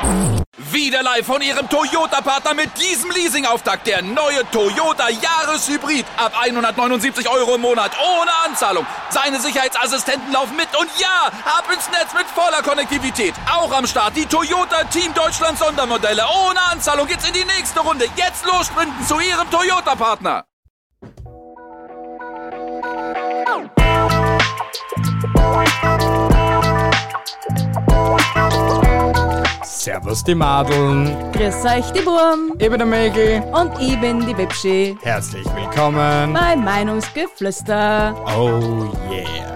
Wieder live von Ihrem Toyota-Partner mit diesem Leasing-Auftakt. Der neue Toyota Jahreshybrid. Ab 179 € im Monat. Ohne Anzahlung. Seine Sicherheitsassistenten laufen mit. Und ja, ab ins Netz mit voller Konnektivität. Auch am Start die Toyota Team Deutschland Sondermodelle. Ohne Anzahlung geht's in die nächste Runde. Jetzt los sprinten zu Ihrem Toyota-Partner. Servus die Madeln. Grüß euch die Burm. Ich bin der Mägi. Und ich bin die Bibschi. Herzlich willkommen Bei Meinungsgeflüster. Oh yeah.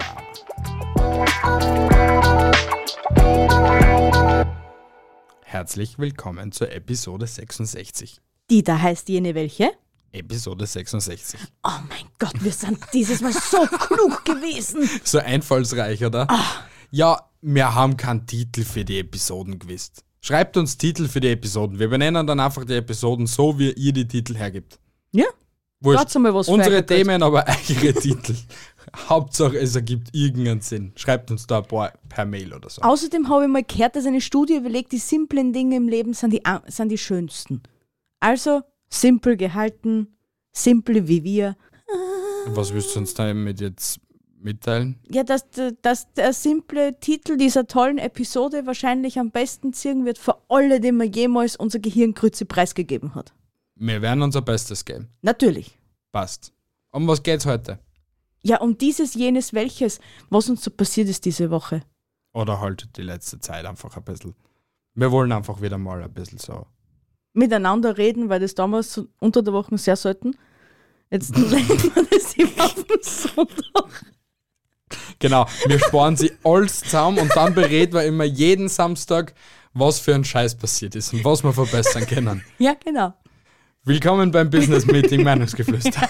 Herzlich willkommen zur Episode 66. Die da heißt jene welche? Episode 66. Oh mein Gott, wir sind dieses Mal so klug gewesen. So einfallsreich, oder? Ja, wir haben keinen Titel für die Episoden gewusst. Schreibt uns Titel für die Episoden. Wir benennen dann einfach die Episoden so, wie ihr die Titel hergibt. Ja, Wurscht. Schaut's mal, was für Unsere eine Themen, aber eure Titel. Hauptsache, es ergibt irgendeinen Sinn. Schreibt uns da ein paar per Mail oder so. Außerdem habe ich mal gehört, dass eine Studie überlegt, die simplen Dinge im Leben sind die schönsten. Also, simpel gehalten, simple wie wir. Was willst du uns damit jetzt mitteilen? Ja, dass der simple Titel dieser tollen Episode wahrscheinlich am besten ziehen wird für alle, denen man jemals unser Gehirngrütze preisgegeben hat. Wir werden unser Bestes geben. Natürlich. Passt. Um was geht's heute? Ja, um dieses, jenes, welches, was uns so passiert ist diese Woche. Oder halt die letzte Zeit einfach ein bisschen. Wir wollen einfach wieder mal ein bisschen so. Miteinander reden, weil das damals so unter der Woche sehr selten. Jetzt legen wir das immer auf den Sonntag. Genau, wir sparen sie alles zusammen und dann bereden wir immer jeden Samstag, was für ein Scheiß passiert ist und was wir verbessern können. Ja, genau. Willkommen beim Business Meeting Meinungsgeflüster.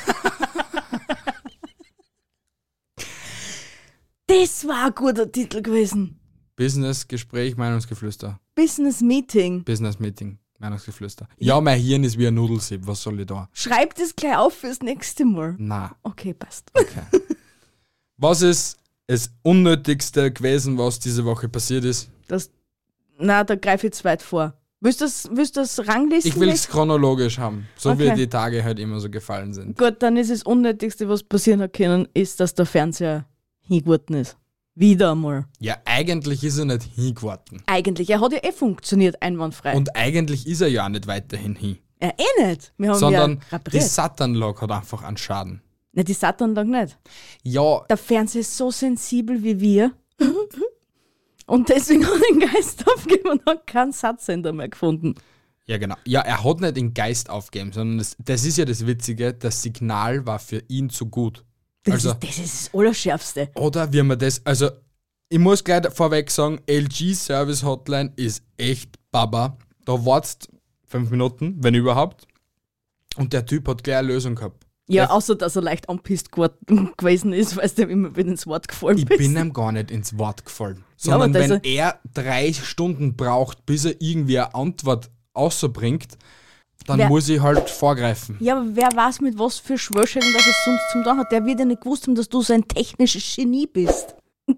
Das war ein guter Titel gewesen. Business Gespräch Meinungsgeflüster. Business Meeting. Business Meeting Meinungsgeflüster. Ja, mein Hirn ist wie ein Nudelsieb, was soll ich da? Schreib das gleich auf fürs nächste Mal. Na, Okay, passt. okay. Was ist das Unnötigste gewesen, was diese Woche passiert ist? Da greife ich zu weit vor. Willst du das ranglisten? Ich will es chronologisch haben, so Okay. wie die Tage halt immer so gefallen sind. Gut, dann ist das Unnötigste, was passieren hat können, ist, dass der Fernseher hingeworden ist. Wieder einmal. Ja, eigentlich ist er nicht hingewarten. Eigentlich, er hat ja funktioniert, einwandfrei. Und eigentlich ist er ja auch nicht weiterhin hin. Ja, nicht. Wir haben Sondern ja die repariert. Sat-Anlage hat einfach einen Schaden. Nein, die Sat-Anlage nicht. Ja, Der Fernseher ist so sensibel wie wir. Und deswegen hat er den Geist aufgegeben und hat keinen Satsender mehr gefunden. ja genau. Ja, er hat nicht den Geist aufgegeben, sondern das ist ja das Witzige, das Signal war für ihn zu gut. Das ist das Allerschärfste. Oder wie man das, also ich muss gleich vorweg sagen, LG Service Hotline ist echt Baba. Da wartest 5 Minuten, wenn überhaupt. Und der Typ hat gleich eine Lösung gehabt. Ja, außer dass er leicht anpisst gewesen ist, weil du ihm immer wieder ins Wort gefallen Ich bist. bin ihm gar nicht ins Wort gefallen. Ja, aber Sondern das- wenn er 3 Stunden braucht, bis er irgendwie eine Antwort außerbringt, dann Wer- muss ich halt vorgreifen. Ja, aber wer weiß, mit was für Schwörschellen das es sonst zum Tun hat. Der wird ja nicht gewusst haben, dass du so ein technisches Genie bist.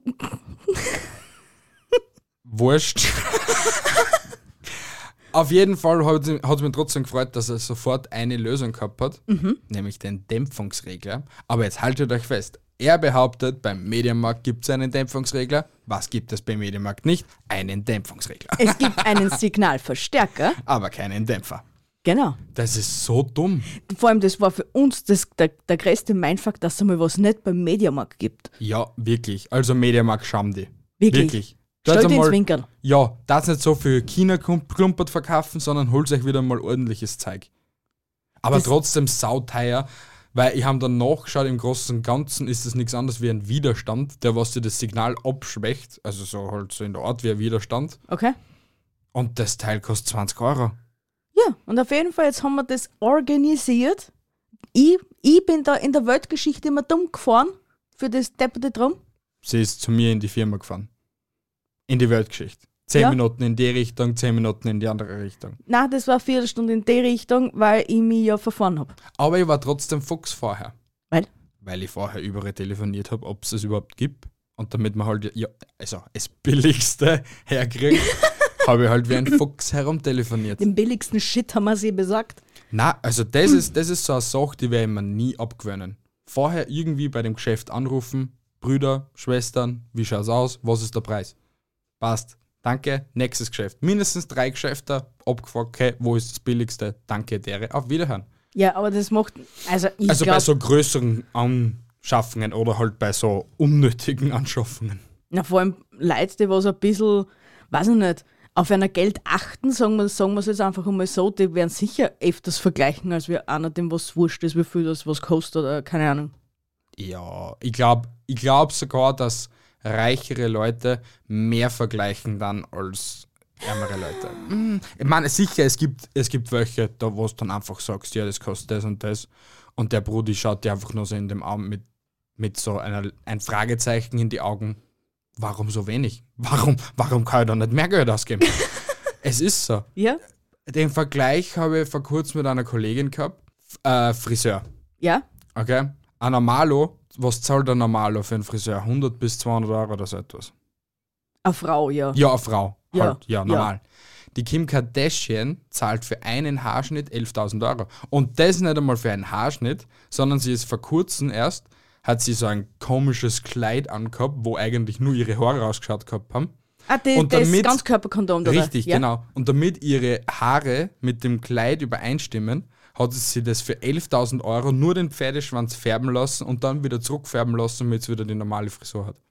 Wurscht. Auf jeden Fall hat es mich trotzdem gefreut, dass er sofort eine Lösung gehabt hat, nämlich den Dämpfungsregler. Aber jetzt haltet euch fest. Er behauptet, beim Mediamarkt gibt es einen Dämpfungsregler. Was gibt es beim Mediamarkt nicht? Einen Dämpfungsregler. Es gibt einen Signalverstärker. Aber keinen Dämpfer. Genau. Das ist so dumm. Vor allem, das war für uns der größte Mindfuck, dass es einmal was nicht beim Mediamarkt gibt. Ja, wirklich. Also Mediamarkt scham die. Wirklich? Da Stell jetzt dir ins einmal- Winkel. Ja, das nicht so für China klumpert verkaufen, sondern holt euch wieder mal ordentliches Zeug. Aber Das- trotzdem sauteuer, weil ich habe dann nachgeschaut, im Großen und Ganzen ist das nichts anderes wie ein Widerstand, der was dir das Signal abschwächt, also so halt so in der Art wie ein Widerstand. Okay? Und das Teil kostet 20 Euro. Ja, und auf jeden Fall, jetzt haben wir das organisiert. Ich bin da in der Weltgeschichte immer dumm gefahren für das depperte Drum. Sie ist zu mir in die Firma gefahren. In die Weltgeschichte. 10 Ja. Minuten in die Richtung, 10 Minuten in die andere Richtung. Nein, das war eine Viertelstunde in die Richtung, weil ich mich ja verfahren habe. Aber ich war trotzdem Fuchs vorher. Weil? Weil ich vorher überall telefoniert habe, ob es es überhaupt gibt. Und damit man halt, ja, also das Billigste herkriegt, habe ich halt wie ein Fuchs herumtelefoniert. Den billigsten Shit haben wir sie besorgt. Na, also das ist so eine Sache, die werde ich mir nie abgewöhnen. Vorher irgendwie bei dem Geschäft anrufen, Brüder, Schwestern, wie schaut's aus, was ist der Preis? Passt, danke, nächstes Geschäft. Mindestens 3 Geschäfte, abgefragt, okay, wo ist das billigste? Danke, dere, auf Wiederhören. Ja, aber das macht, also ich Also bei glaube, so größeren Anschaffungen oder halt bei so unnötigen Anschaffungen. vor allem Leute, die was ein bisschen, weiß ich nicht, auf einer Geld achten, sagen wir es jetzt einfach einmal so, die werden sicher öfters vergleichen, als wir einer, dem was wurscht ist, wie viel das was kostet oder keine Ahnung. Ja, ich glaub sogar, dass reichere Leute mehr vergleichen dann als ärmere Leute. Ich meine, sicher, es gibt welche, da wo du dann einfach sagst, ja, das kostet das und der Brudi schaut dir einfach nur so in dem Arm mit so ein Fragezeichen in die Augen. Warum so wenig? Warum kann ich da nicht mehr Geld ausgeben? Es ist so. Ja? Den Vergleich habe ich vor kurzem mit einer Kollegin gehabt. Friseur. Ja? Okay? Ein Normalo, was zahlt ein Normalo für einen Friseur? 100 bis 200 Euro oder so etwas. Eine Frau, ja. Ja, eine Frau. Ja. Halt, ja, normal. Die Kim Kardashian zahlt für einen Haarschnitt 11.000 Euro. Und das nicht einmal für einen Haarschnitt, sondern sie ist vor kurzem erst, hat sie so ein komisches Kleid angehabt, wo eigentlich nur ihre Haare rausgeschaut gehabt haben. Ah, Und das damit- Ganzkörperkondom, oder? Richtig, ja? genau. Und damit ihre Haare mit dem Kleid übereinstimmen, hat sie das für 11.000 Euro nur den Pferdeschwanz färben lassen und dann wieder zurückfärben lassen, damit sie wieder die normale Frisur hat.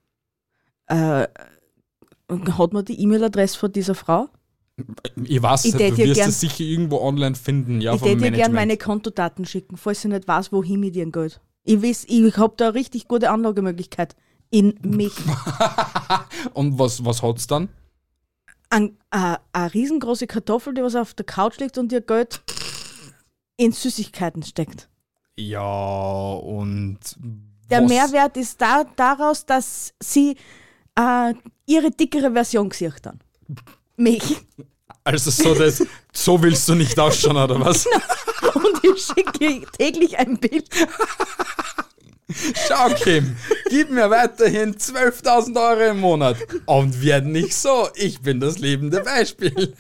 Hat man die E-Mail-Adresse von dieser Frau? Ich weiß, Ich du tät ihr wirst gern- es sicher irgendwo online finden, ja, Ich vom hätte dir Management. gerne meine Kontodaten schicken, falls sie nicht weiß, wohin mit ihrem Geld. Ich habe da eine richtig gute Anlagemöglichkeit in mich. Und was hat's dann? Eine riesengroße Kartoffel, die was auf der Couch liegt und ihr Geld in Süßigkeiten steckt. Ja, und Der was? Mehrwert ist daraus, dass sie ihre dickere Version gesehen dann. Mich. Also so willst du nicht ausschauen, oder was? Und ich schicke ihr täglich ein Bild. Schau, Kim, gib mir weiterhin 12.000 Euro im Monat. Und werd nicht so, ich bin das lebende Beispiel.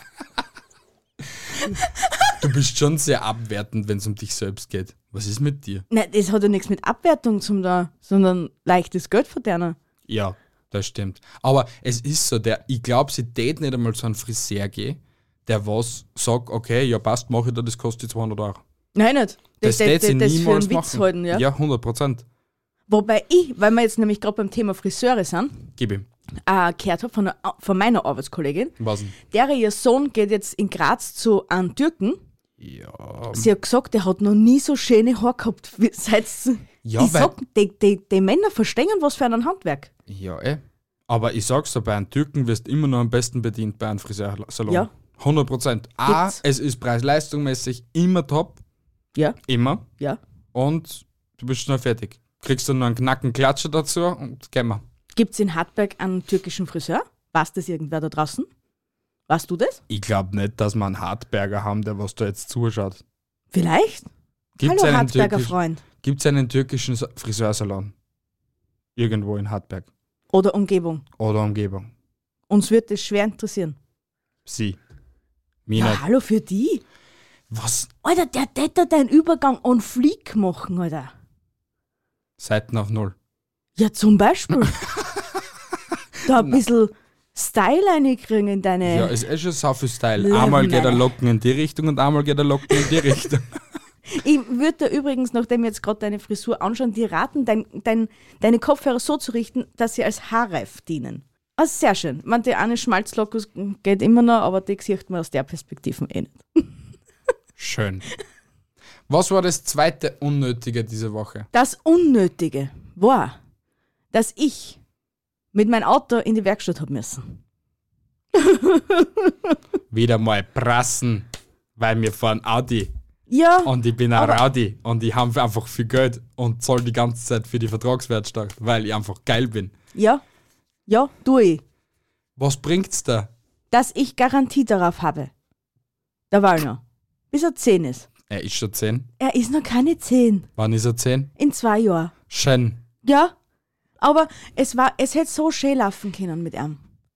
Du bist schon sehr abwertend, wenn es um dich selbst geht. Was ist mit dir? Nein, das hat ja nichts mit Abwertung zum da, sondern leichtes Geld verdienen. Ja, das stimmt. Aber es ist so, ich glaube, sie tät nicht einmal zu einem Friseur gehen, der was sagt, okay, ja passt, mach ich da, das kostet 200 Euro. Nein, nicht. Das tät sie das für niemals einen Witz machen. halten, ja. Ja, 100%. Wobei weil wir jetzt nämlich gerade beim Thema Friseure sind, Gib ihm. gehört habe von meiner Arbeitskollegin, Was denn? ihr Sohn geht jetzt in Graz zu einem Türken. Ja, Sie hat gesagt, der hat noch nie so schöne Haare gehabt. Seit Ja, ich weil- sag, die Männer verstehen was für ein Handwerk. ja, Aber ich sag's dir, bei einem Türken wirst du immer noch am besten bedient bei einem Friseursalon. Ja. 100%. Gibt's. Es ist preis-leistungsmäßig immer top. Ja, Immer. ja. Und du bist schnell fertig. Kriegst du noch einen Knacken Klatscher dazu und gehen wir. Gibt es in Hartberg einen türkischen Friseur? Weiß das irgendwer da draußen? Weißt du das? Ich glaube nicht, dass wir einen Hartberger haben, der was da jetzt zuschaut. Vielleicht? Gibt's Hallo einen Hartberger türkisch- Freund. Gibt's einen türkischen Friseursalon? Irgendwo in Hartberg. Oder Umgebung. Oder Umgebung. Uns wird das schwer interessieren. Sie. Mich Ja, nicht. hallo für die. Was? Alter, der hätte deinen Übergang on fleek machen, Alter. Seiten auf Null. Ja, zum Beispiel. Da ein bisschen Style reinkriegen in deine... Ja, ist schon so viel Style. Leben, Einmal geht der meine. Locken in die Richtung und einmal geht der Locken in die Richtung. Ich würde dir übrigens, nachdem wir jetzt gerade deine Frisur anschauen, dir raten, deine Kopfhörer so zu richten, dass sie als Haarreif dienen. Also sehr schön. Man, die eine Schmalzlocke geht immer noch, aber die sieht man aus der Perspektive eh nicht. Schön. Was war das zweite Unnötige diese Woche? Das Unnötige war, dass ich mit meinem Auto in die Werkstatt habe müssen. Wieder mal prassen, weil wir fahren Audi Ja, und ich bin ein Aber- Rowdy und ich habe einfach viel Geld und zahle die ganze Zeit für die Vertragswertsteuer, weil ich einfach geil bin. ja, tue ich. Was bringt's da? Dass ich Garantie darauf habe. Der Wallner. Bis er 10 ist. Er ist schon 10. Er ist noch keine 10. Wann ist er 10? In 2 Jahren. Schön. Ja, aber es hätte so schön laufen können mit ihm.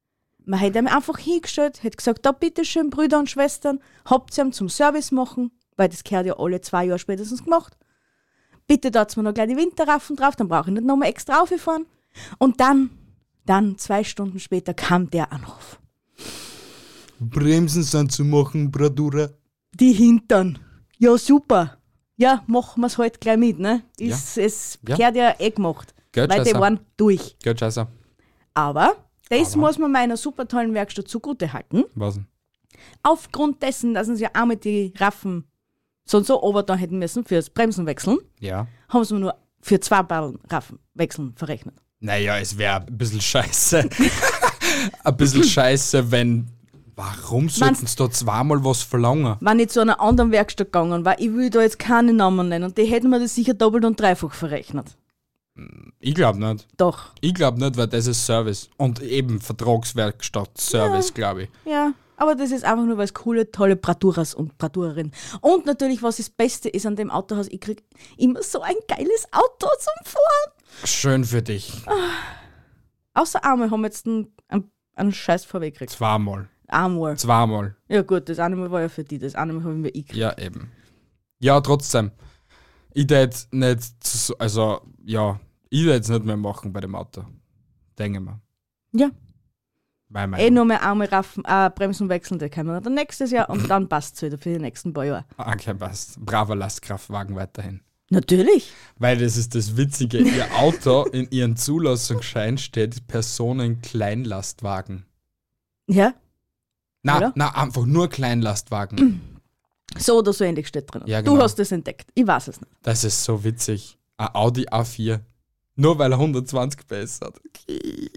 Man hätte ihm einfach hingestellt, hätte gesagt, da bitteschön, Brüder und Schwestern, habt ihr ihm zum Service machen, weil das gehört ja alle 2 Jahre spätestens gemacht. Bitte da mir noch gleich die Winterreifen drauf, dann brauche ich nicht nochmal extra rauffahren. Und dann 2 Stunden später kam der Anruf. Bremsen sind zu machen, Bradura. Die Hintern. Ja, super. Ja, machen wir es halt gleich mit, ne? Es gehört ja gemacht. Weil die waren durch. Geld scheiße. Aber das muss man meiner super tollen Werkstatt zugute halten. Was denn? Aufgrund dessen, dass sie ja auch mit die Raffen so und so Oberton hätten müssen fürs Bremsen wechseln, haben sie mir nur für 2 Ballen Raffen wechseln verrechnet. Naja, es wäre ein bisschen scheiße. Ein bisschen scheiße, wenn... Warum sollten sie da 2-mal was verlangen? Wenn ich zu einer anderen Werkstatt gegangen war, ich will da jetzt keine Namen nennen, die hätten mir das sicher doppelt und dreifach verrechnet. Ich glaube nicht. Doch. Ich glaube nicht, weil das ist Service. Und eben Vertragswerkstatt Service, glaube ich. Ja, aber das ist einfach nur, weil es coole, tolle Braduras und Bradurerinnen. Und natürlich, was das Beste ist an dem Autohaus, ich kriege immer so ein geiles Auto zum Fahren. Schön für dich. Außer einmal haben wir jetzt einen Scheiß vorweggekriegt. 2-mal. Einmal. 2-mal. Ja gut, das eine Mal war ja für die, das eine Mal haben wir gekriegt. Ja, eben. Ja, trotzdem. Ich würde nicht, ich würde jetzt nicht mehr machen bei dem Auto. Denke mal. Ja. Weil nur mehr einmal Bremsen wechseln, der können wir dann nächstes Jahr und dann passt es wieder für die nächsten paar Jahre. Okay, passt. Braver Lastkraftwagen weiterhin. Natürlich. Weil das ist das Witzige, ihr Auto in ihrem Zulassungsschein steht Personen-Kleinlastwagen. Ja. Na, einfach nur Kleinlastwagen. So oder so ähnlich steht drin. Ja, genau. Du hast es entdeckt. Ich weiß es nicht. Das ist so witzig. Ein Audi A4. Nur weil er 120 PS hat. Okay.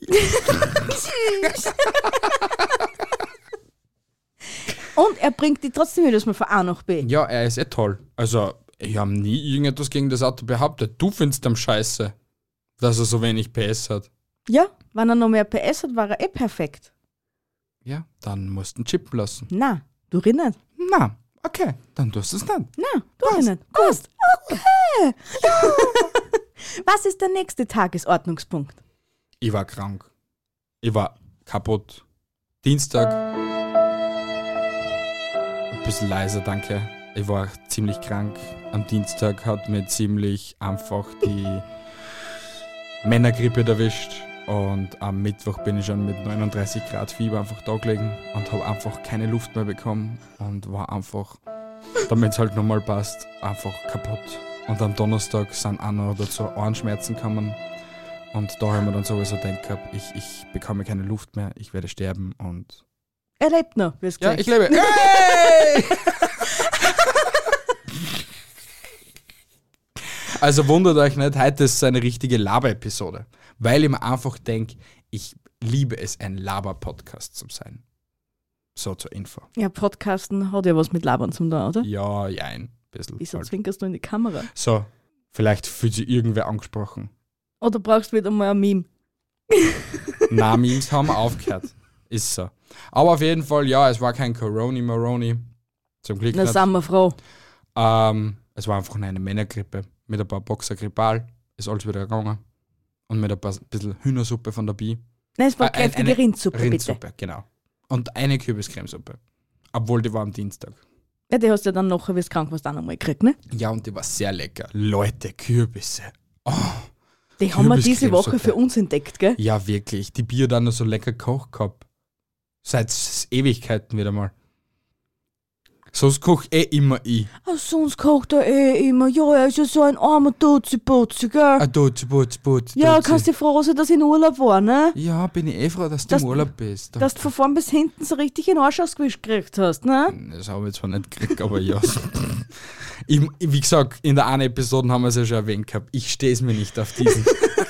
Und er bringt die trotzdem wieder von A nach B. Ja, er ist toll. Also, ich habe nie irgendetwas gegen das Auto behauptet. Du findest am scheiße, dass er so wenig PS hat. Ja, wenn er noch mehr PS hat, war er perfekt. Ja, dann musst du ihn chippen lassen. Na, du nicht. Na, okay, dann tust du es nicht. Na, du nicht. Gut. Okay. Ja. Was ist der nächste Tagesordnungspunkt? Ich war krank. Ich war kaputt. Dienstag. Ein bisschen leiser, danke. Ich war ziemlich krank. Am Dienstag hat mir ziemlich einfach die Männergrippe erwischt. Und am Mittwoch bin ich schon mit 39 Grad Fieber einfach da gelegen und habe einfach keine Luft mehr bekommen und war einfach, damit es halt nochmal passt, einfach kaputt. Und am Donnerstag sind auch noch dazu Ohrenschmerzen gekommen. Und da haben wir dann sowieso gedacht gehabt, ich bekomme keine Luft mehr, ich werde sterben und... Er lebt noch, wie es Ja, gesagt. ich lebe. Hey! Also wundert euch nicht, heute ist eine richtige Laber-Episode. Weil ich mir einfach denke, ich liebe es, ein Laber-Podcast zu sein. So zur Info. Ja, Podcasten hat ja was mit Labern zum tun, oder? Ja, ein bisschen. Wieso Halt. zwinkerst du in die Kamera? So, vielleicht fühlt sich irgendwer angesprochen. Oder brauchst du wieder mal ein Meme? Na, Memes haben aufgehört. Ist so. Aber auf jeden Fall, ja, es war kein Corona-Moroni. Zum Glück Na, nicht. sind wir froh. Es war einfach eine Männergrippe mit ein paar Boxer Grippal. Ist alles wieder gegangen. Und mit ein bisschen Hühnersuppe von der Bi. Nein, es war kräftige Rindsuppe, Rindsuppe, genau. Und eine Kürbiscremesuppe. Obwohl, die war am Dienstag. Ja, die hast du ja dann nachher, wie es krank warst, auch noch mal gekriegt, ne? Ja, und die war sehr lecker. Leute, Kürbisse. Oh, die haben wir diese Woche für uns entdeckt, gell? ja, wirklich. Die Bier dann noch so lecker gekocht gehabt. Seit Ewigkeiten wieder mal. Sonst koch immer ich. Ach, sonst kocht er immer. Ja, er ist ja so ein armer Dutzi-Putzi, gell? Dutzi. Ja, kannst du froh sein, dass ich in Urlaub war, ne? Ja, bin ich froh, dass du im Urlaub bist. Dass du von vorn bis hinten so richtig in den Arsch ausgewischt gekriegt hast, ne? Das habe ich zwar nicht gekriegt, aber ja. Wie gesagt, in der einen Episode haben wir es ja schon erwähnt gehabt. Ich stehe es mir nicht auf diesen.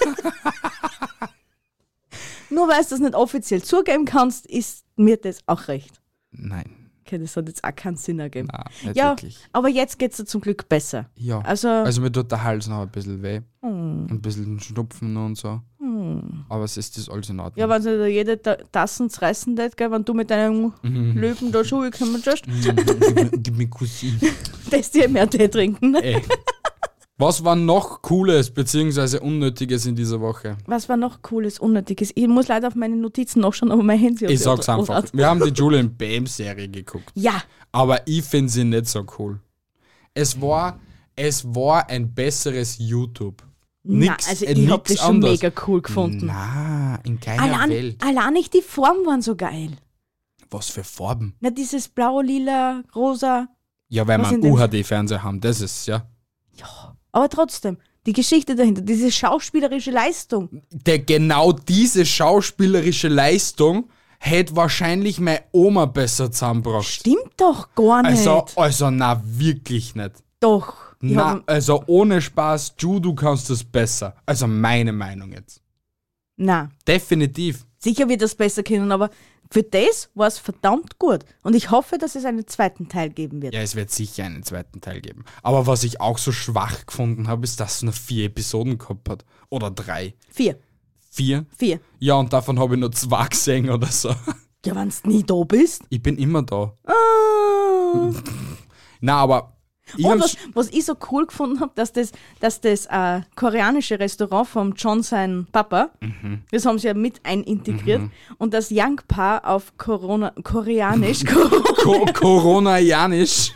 Nur weil du das nicht offiziell zugeben kannst, ist mir das auch recht. Nein. Okay, das hat jetzt auch keinen Sinn ergeben. Nein, nicht Ja, wirklich. aber jetzt geht es dir zum Glück besser. Ja. Also mir tut der Hals noch ein bisschen weh. Ein bisschen Schnupfen und so. Aber es ist das alles in Ordnung. Ja, wenn sich da jede Tassen zerreißen tät, gell, wenn du mit deinem Löwen da Schuhe kommen tust, Gib mir Cousin. dass die mehr Tee trinken. Ne? Ey. Was war noch Cooles bzw. Unnötiges in dieser Woche? Was war noch Cooles, Unnötiges? Ich muss leider auf meine Notizen nachschauen, aber mein Handy Ich sag's einfach. Wir haben die Julian Bam-Serie geguckt. Ja, Aber ich finde sie nicht so cool. Es war ein besseres YouTube. Nix, also ich hab nix das schon anderes. mega cool gefunden. Na, in keiner Welt. Allein nicht die Formen waren so geil. Was für Farben? Na, dieses blau, lila, rosa. Ja, weil Was wir in einen dem- UHD-Fernseher haben, das ist ja. Aber trotzdem, die Geschichte dahinter, diese schauspielerische Leistung. Genau diese schauspielerische Leistung hätte wahrscheinlich meine Oma besser zusammengebracht. Stimmt doch gar nicht. Also, na, wirklich nicht. Doch. Ich Na, hab- also ohne Spaß, du kannst das besser. Also meine Meinung jetzt. Na, Definitiv. sicher wird das besser können, aber für das war es verdammt gut. Und ich hoffe, dass es einen zweiten Teil geben wird. Ja, es wird sicher einen zweiten Teil geben. Aber was ich auch so schwach gefunden habe, ist, dass es nur 4 Episoden gehabt hat. Oder 3. 4. 4? 4. Ja, und davon habe ich nur 2 gesehen oder so. Ja, wenn du nie da bist. Ich bin immer da. Ah. Na, aber ich Und hab's- was ich so cool gefunden habe, dass das koreanische Restaurant vom John sein Papa, das haben sie ja mit einintegriert, und das Young-Paar auf Koreanisch Corona Janisch.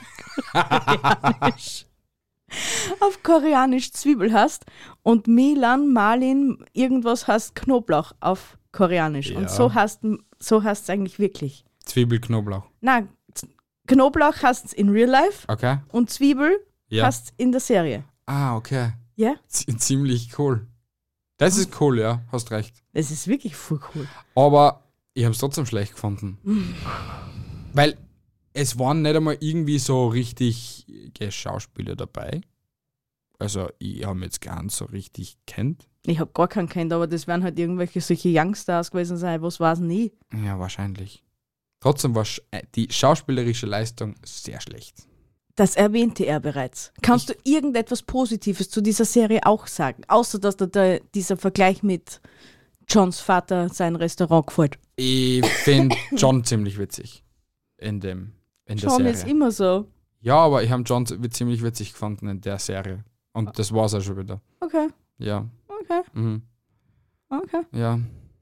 auf Koreanisch Zwiebel hast und Marlin irgendwas heißt Knoblauch auf Koreanisch. Ja. Und so heißt es eigentlich wirklich. Zwiebelknoblauch. Na, Knoblauch heißt es in Real Life Okay? und Zwiebel Ja. heißt es in der Serie. Ah, okay. Ja? Ziemlich cool. Das ist cool, ja. Hast recht. Das ist wirklich voll cool. Aber ich habe es trotzdem schlecht gefunden. Weil es waren nicht einmal irgendwie so richtig Schauspieler dabei. Also ich habe jetzt gar nicht so richtig kennt. Ich habe gar keinen kennt, aber das werden halt irgendwelche solche Youngstars gewesen sein, was weiß nie. Ja, wahrscheinlich. Trotzdem war die schauspielerische Leistung sehr schlecht. Das erwähnte er bereits. Kannst du irgendetwas Positives zu dieser Serie auch sagen? Außer, dass dir dieser Vergleich mit Johns Vater sein Restaurant gefällt. Ich finde John ziemlich witzig in der John Serie. ist immer so. Ja, aber ich habe John ziemlich witzig gefunden in der Serie. Und das war's auch schon wieder. Okay, Ja. okay, Mhm. okay. Ja.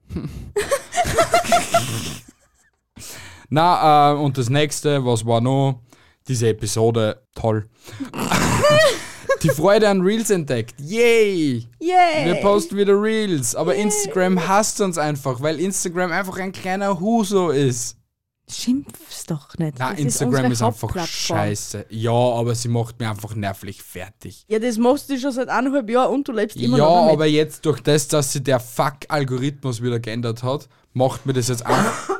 Na, und das nächste, was war noch? Diese Episode, toll. Die Freude an Reels entdeckt. Yay! Yay! Wir posten wieder Reels. Aber Instagram hasst uns einfach, weil Instagram einfach ein kleiner Huso ist. Schimpf's doch nicht. Na, Das Instagram unsere ist einfach Hauptplattform. scheiße. Ja, aber sie macht mir einfach nervlich fertig. Ja, das machst du schon seit 1,5 Jahren und du lebst immer Ja, noch damit. aber jetzt durch das, dass sich der Fuck-Algorithmus wieder geändert hat, macht mir das jetzt einfach.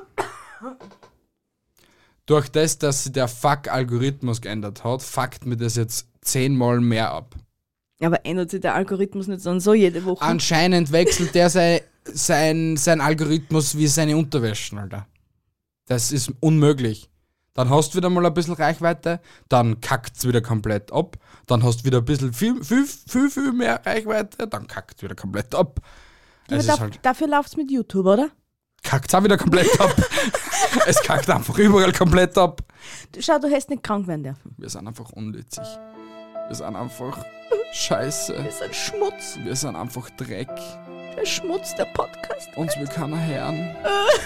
Durch das, dass sich der Fuck-Algorithmus geändert hat, fuckt mir das jetzt 10-mal mehr ab. Aber ändert sich der Algorithmus nicht so jede Woche? Anscheinend wechselt der sein Algorithmus wie seine Unterwäschen, Alter. Das ist unmöglich. Dann hast du wieder mal ein bisschen Reichweite, dann kackt's wieder komplett ab, dann hast du wieder ein bisschen viel mehr Reichweite, dann kackt's wieder komplett ab. Ja, Es aber ist halt, dafür läuft's mit YouTube, oder? kackt's auch wieder komplett ab. Es kackt einfach überall komplett ab. Schau, du hättest nicht krank werden dürfen. Wir sind einfach unnützig. Wir sind einfach scheiße. Das ist ein Schmutz. Wir sind einfach Dreck. Der Schmutz der Podcast. Uns will keiner hören.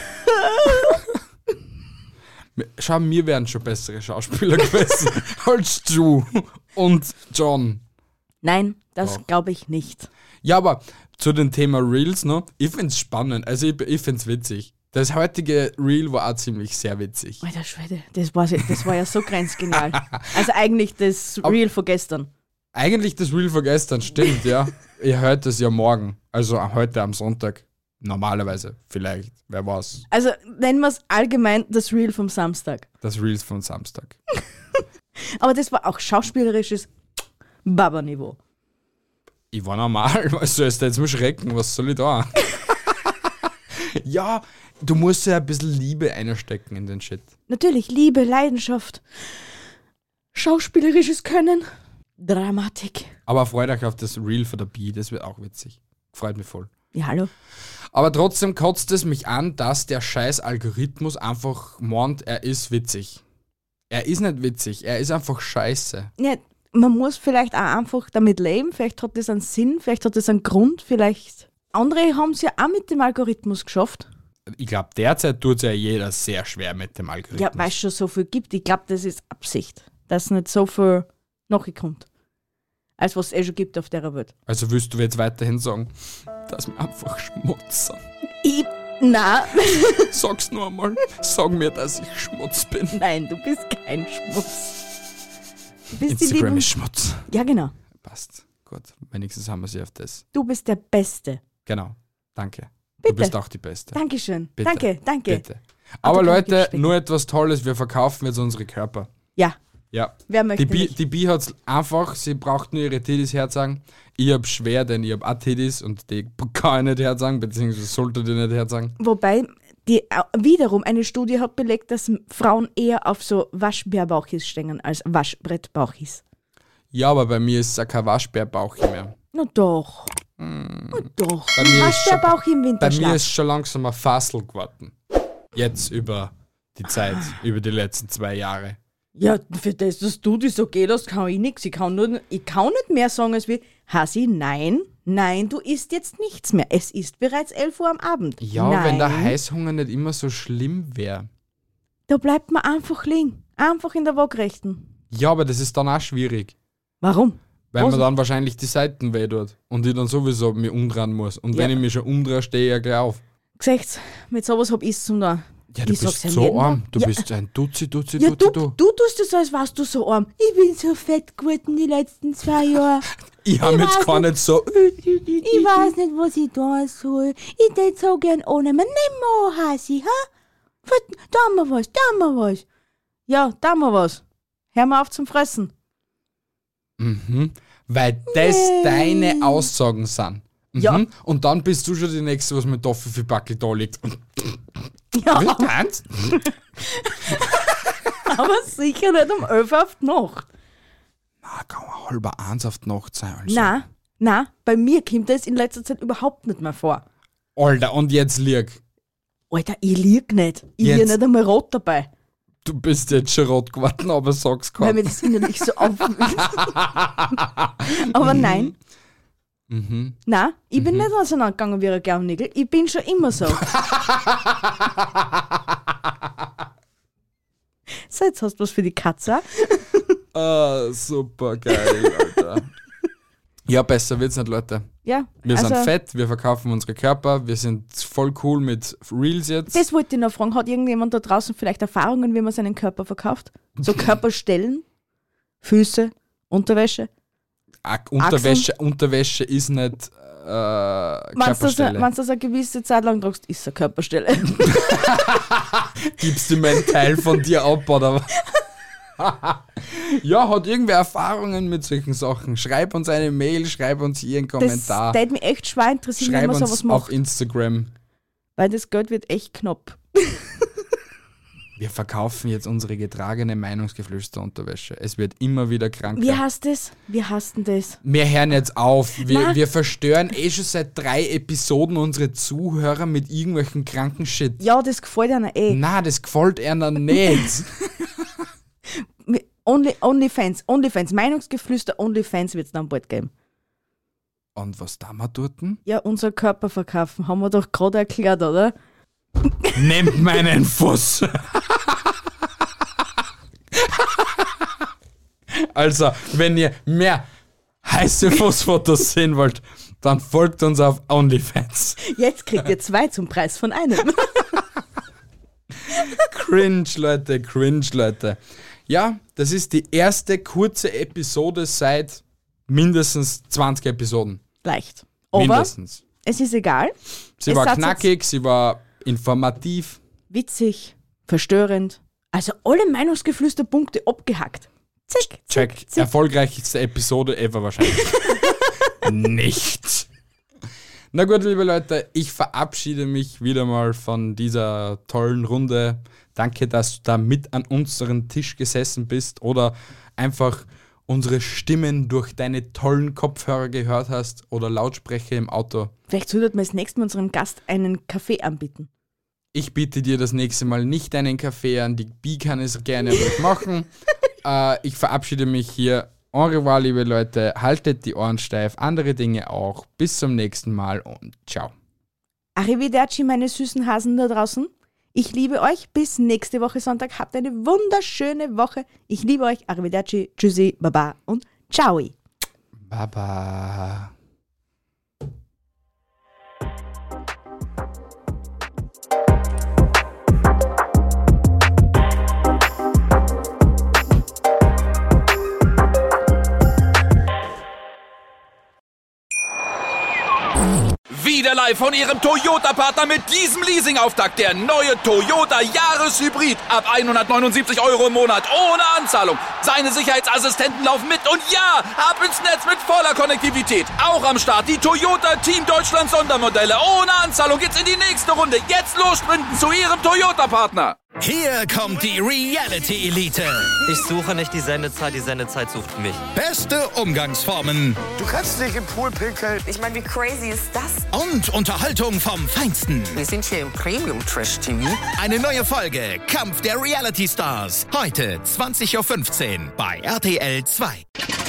Schau, wir wären schon bessere Schauspieler gewesen als du und John. Nein, das Doch. glaube ich nicht. Ja, aber zu dem Thema Reels noch, ich find's spannend, also ich find's witzig. Das heutige Reel war auch ziemlich sehr witzig. Alter Schwede, das war ja so grenzgenial. Also eigentlich das Reel von gestern. Eigentlich das Reel von gestern, stimmt, ja. Ihr hört es ja morgen, also heute am Sonntag. Normalerweise, vielleicht, wer weiß. Also nennen wir es allgemein das Reel vom Samstag. Das Reels von Samstag. Aber das war auch schauspielerisches Baba-Niveau. Ich war normal, was sollst du jetzt mal schrecken, was soll ich da? Ja, du musst ja ein bisschen Liebe einstecken in den Shit. Natürlich Liebe, Leidenschaft, schauspielerisches Können, Dramatik. Aber freut euch auf das Reel von der Bi, das wird auch witzig. Freut mich voll. Ja, hallo. Aber trotzdem kotzt es mich an, dass der scheiß Algorithmus einfach meint, er ist witzig. Er ist nicht witzig, er ist einfach scheiße. Ja, man muss vielleicht auch einfach damit leben, vielleicht hat das einen Sinn, vielleicht hat das einen Grund, vielleicht. Andere haben es ja auch mit dem Algorithmus geschafft. Ich glaube, derzeit tut es ja jeder sehr schwer mit dem Algorithmus. Ja, weil es schon so viel gibt. Ich glaube, das ist Absicht, dass nicht so viel nachkommt, als was es schon gibt auf der Welt. Also willst du jetzt weiterhin sagen, dass wir einfach Schmutz sind? Nein. Sag's nur einmal. Sag mir, dass ich Schmutz bin. Nein, du bist kein Schmutz. Du bist Instagram ist Schmutz. Ja, genau. Passt. Gut. Wenigstens haben wir sie auf das. Du bist der Beste. Genau. Danke. Bitte. Du bist auch die Beste. Dankeschön. Bitte. Danke. Bitte. Aber Autogramm Leute, gibt's später. nur etwas Tolles. Wir verkaufen jetzt unsere Körper. Ja, Ja. wer möchte Die nicht? Bi hat's einfach, sie braucht nur ihre Titties herzagen. Ich hab schwer, denn ich hab auch Titties und die kann ich nicht herzagen, beziehungsweise sollte die nicht herzagen. Wobei wiederum eine Studie hat belegt, dass Frauen eher auf so Waschbärbauchis stehen als Waschbrettbauchis. Ja, aber bei mir ist es auch kein Waschbärbauch mehr. Na doch. Na doch. Bei mir ist Waschbärbauch im Bei Winterschlaf. mir ist schon langsam ein Fassel geworden. Jetzt über die Zeit, über die letzten 2 Jahre. Ja, für das, dass du dich so gehen lässt, kann ich nichts. Ich kann nicht mehr sagen als wie, Hasi, nein, du isst jetzt nichts mehr. Es ist bereits 11 Uhr am Abend. Ja, nein. wenn der Heißhunger nicht immer so schlimm wäre. Da bleibt man einfach liegen. Einfach in der Waagrechten. Ja, aber das ist dann auch schwierig. Warum? Weil Was? mir dann wahrscheinlich die Seiten weh tut und ich dann sowieso mich umdrehen muss. Und wenn Ja. ich mich schon umdrehe, stehe ich ja gleich auf. Gesagt, mit sowas hab ich's zum da. Ja, du Ich bist sag's ja so jedem. arm. Du Ja. bist ein Duzi. Ja, du tust das, als warst du so arm. Ich bin so fett geworden die letzten 2 Jahre. Ich habe jetzt weiß gar nicht so... Ich weiß nicht, was ich tun soll. Ich tät so gern ohne mir. Nimm mal, Hasi, ha? Da haben wir was. Ja, da haben wir was. Hör mal auf zum Fressen. Mhm. Weil das deine Aussagen sind. Mhm. Ja. Und dann bist du schon die Nächste, was mit Toffifee-Backel da liegt. Ja, Wie tanzt? aber sicher nicht um 11 Uhr auf die Nacht. Na, kann man 12:30 auf die Nacht sein. Also. Na, bei mir kommt das in letzter Zeit überhaupt nicht mehr vor. Alter, und jetzt lieg. Alter, ich lieg nicht. Ich Jetzt. bin nicht einmal rot dabei, Du bist jetzt schon rot geworden, aber sag's weil kaum. mir das innerlich so aufwühlt. Aber nein. Mhm. Nein, ich bin nicht auseinandergegangen wie ein Gaumnigel. Ich bin schon immer so. So, jetzt hast du was für die Katze. Ah, super geil, Alter. Ja, besser wird's nicht, Leute. Ja, Wir also, sind fett, wir verkaufen unsere Körper, wir sind voll cool mit Reels jetzt. das wollte ich noch fragen. Hat irgendjemand da draußen vielleicht Erfahrungen, wie man seinen Körper verkauft? So Körperstellen, Füße, Unterwäsche? Unterwäsche ist nicht Wenn du Körperstelle. das eine gewisse Zeit lang tragst, ist es eine Körperstelle. Gibst du mir einen Teil von dir ab, oder was? Ja, hat irgendwer Erfahrungen mit solchen Sachen? Schreib uns eine Mail, schreib uns hier einen Das Kommentar. würde mich echt schwer interessieren, wenn Schreib man uns sowas auf macht. Instagram. Weil das Geld wird echt knapp. Wir verkaufen jetzt unsere getragene Meinungsgeflüster-Unterwäsche. Es wird immer wieder kranker. Wie heißt das? Wie heißt denn das? Wir hören jetzt auf. Na. Wir verstören schon seit 3 Episoden unsere Zuhörer mit irgendwelchen kranken Shit. Ja, das gefällt einer eh. Na, das gefällt einer nicht. OnlyFans, Meinungsgeflüster, OnlyFans wird es dann bald geben. Und was da wir dort? Ja, unser Körper verkaufen, haben wir doch gerade erklärt, oder? Nehmt meinen Fuß. Also, wenn ihr mehr heiße Fußfotos sehen wollt, dann folgt uns auf OnlyFans. Jetzt kriegt ihr 2 zum Preis von einem. Cringe, Leute. Ja, das ist die erste kurze Episode seit mindestens 20 Episoden. Leicht. Aber Mindestens. es ist egal. Sie es war hat knackig, sie war informativ. Witzig, verstörend. Also alle Meinungsgeflüsterpunkte abgehackt. Zick, Check. zick, zick. Erfolgreichste Episode ever wahrscheinlich. Nicht. Na gut, liebe Leute, ich verabschiede mich wieder mal von dieser tollen Runde. Danke, dass du da mit an unserem Tisch gesessen bist oder einfach unsere Stimmen durch deine tollen Kopfhörer gehört hast oder Lautsprecher im Auto. Vielleicht sollten wir das nächste Mal unserem Gast einen Kaffee anbieten. Ich biete dir das nächste Mal nicht einen Kaffee an, die Bi kann es gerne ruhig machen. Ich verabschiede mich hier Au revoir, liebe Leute. Haltet die Ohren steif, andere Dinge auch. Bis zum nächsten Mal und ciao. Arrivederci, meine süßen Hasen da draußen. Ich liebe euch. Bis nächste Woche Sonntag. Habt eine wunderschöne Woche. Ich liebe euch. Arrivederci, tschüssi, baba und ciao. Baba. Wieder live von Ihrem Toyota-Partner mit diesem Leasing-Auftakt. Der neue Toyota Jahreshybrid. Ab 179 € im Monat. Ohne Anzahlung. Seine Sicherheitsassistenten laufen mit. Und ja, ab ins Netz mit voller Konnektivität. Auch am Start die Toyota Team Deutschland Sondermodelle. Ohne Anzahlung geht's in die nächste Runde. Jetzt los sprinten zu Ihrem Toyota-Partner. Hier kommt die Reality-Elite. Ich suche nicht die Sendezeit sucht mich. Beste Umgangsformen Du kannst nicht im Pool pinkeln. Ich meine, wie crazy ist das? und Unterhaltung vom Feinsten. Wir sind hier im Premium-Trash-TV. Eine neue Folge Kampf der Reality-Stars. Heute 20.15 Uhr bei RTL 2.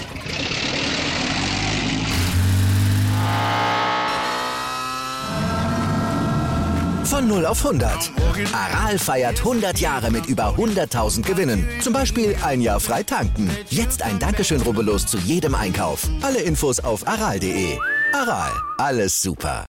Von 0 auf 100. Aral feiert 100 Jahre mit über 100.000 Gewinnen. Zum Beispiel ein Jahr frei tanken. Jetzt ein Dankeschön, rubbellos zu jedem Einkauf. Alle Infos auf aral.de. Aral, alles super.